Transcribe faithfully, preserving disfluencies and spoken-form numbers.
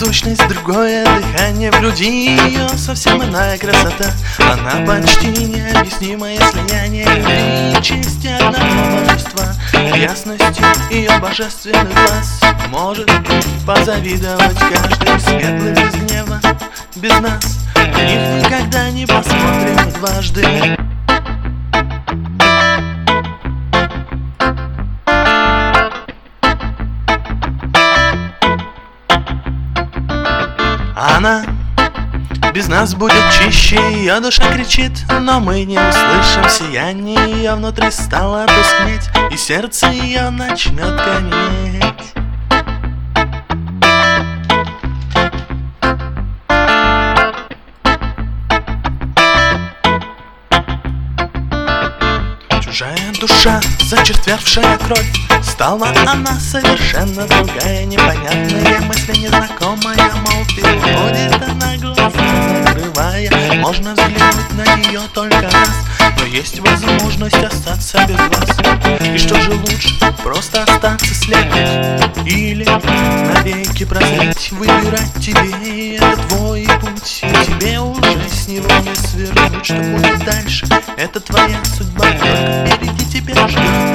сущность, другое дыхание в груди ее, совсем иная красота. Она почти необъяснимое слияние любви, чести одного божества. Ясностью ее божественный глаз может позавидовать каждый, светлый без гнева, без нас. На них никогда не посмотрим дважды. Она без нас будет чище, ее душа кричит, но мы не услышим сияние. Ее внутри стало тускнеть, и сердце ее начнет гореть. Чужая душа, зачерствевшая кровь, стала она совершенно другая. Непонятные мысли, незнакомая, мол, переходит она, глаза закрывая. Можно взглянуть на нее только раз, но есть возможность остаться без глаз. И что же лучше, просто остаться слепым или навеки прозреть? Выбирать тебе, это твой путь, и тебе уже с него не свернуть. Что будет дальше, это твоя судьба, только впереди тебя ждет.